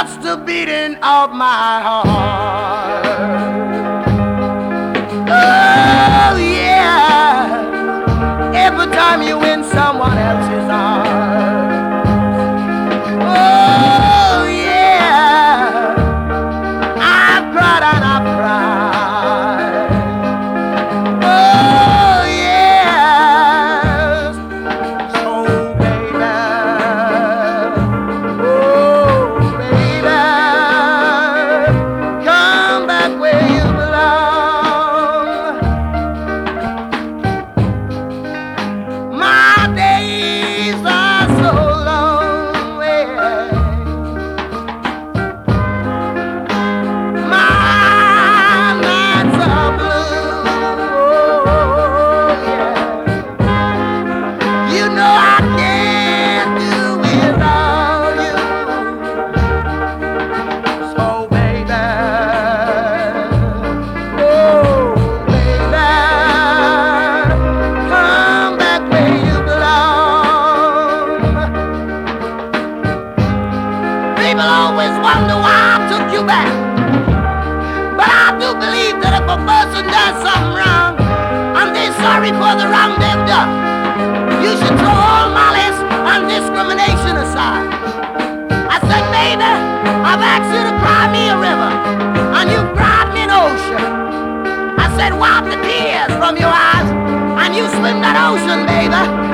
stops the beating of my heart. Oh yeah, every time you win someone else's heart. Oh yeah, I've cried and I've cried. Oh yes, so baby, oh baby, come back where you belong. My days are so lonely. My nights are blue. Oh, yeah. You know I can't do without you. So baby, oh baby, come back where you belong. People always wonder why I took you back. But I do believe that if a person does something wrong and they're sorry for the wrong they've done, you should throw all malice and discrimination aside. I said, baby, I've asked you to cry me a river, and you've cried me an ocean. I said, wipe the tears from your eyes, and you swim that ocean, baby.